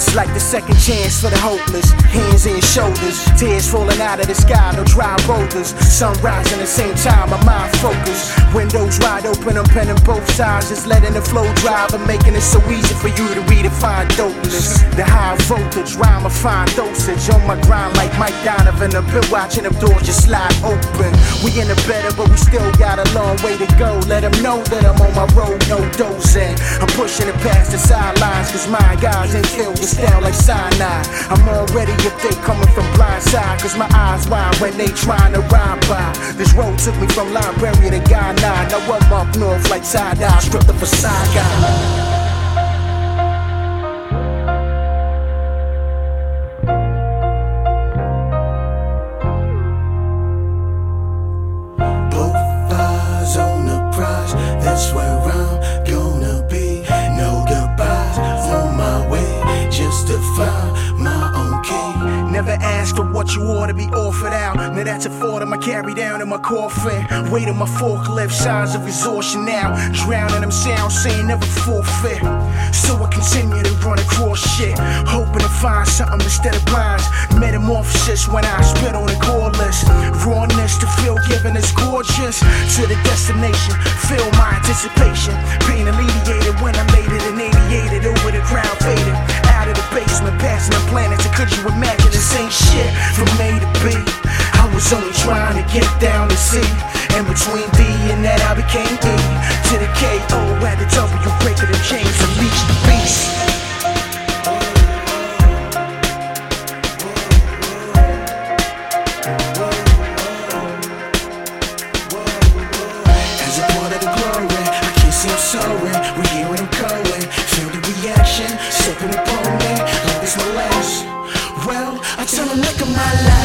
It's like the second chance for the hopeless. Hands and shoulders, tears falling out of the sky, no dry boulders. Sun rising at the same time, my mind focused. Windows wide open, I'm penning both sides, just letting the flow drive and making it so easy for you to redefine dopeness. The high voltage rhyme, a fine dosage. On my grind like Mike Donovan, I've been watching them doors just slide open. We in the better, but we still got a long way to go. Let them know that I'm on my road, no dozing. I'm pushing it past the sidelines, cause my guys ain't filled with style like cyanide. I'm already if they coming from blind side, cause my eyes wide when they trying to ride by. This road took me from Liberia to Ghana. Now I'm up north like tie-dye, stripped up a side guy. That's where I'm gonna be. No goodbyes, on my way just to find my own key. Never ask for what you ought to be offered out. Now that's a thought I'ma carry down in my coffin. Weight of my forklift, signs of exhaustion now. Drowning them sounds, saying never forfeit. So I continue to run across shit, hoping to find something instead of blinds. Metamorphosis when I spit on the cordless. Rawness to feel given is gorgeous. To the destination, feel my anticipation. Pain alleviated when I made it and aviated over the crowd faded. Out of the basement, passing the planets. And could you imagine this ain't shit from A to B? I was only trying to get down to C. And between B and that I became E. To the K-O at the W, breaking the chains and reach the beast. As a part of the glory, I can't see I'm sorry. We're here and I'm going. Feel the reaction, stepping upon me like it's my last. Well, I tell them look at my life.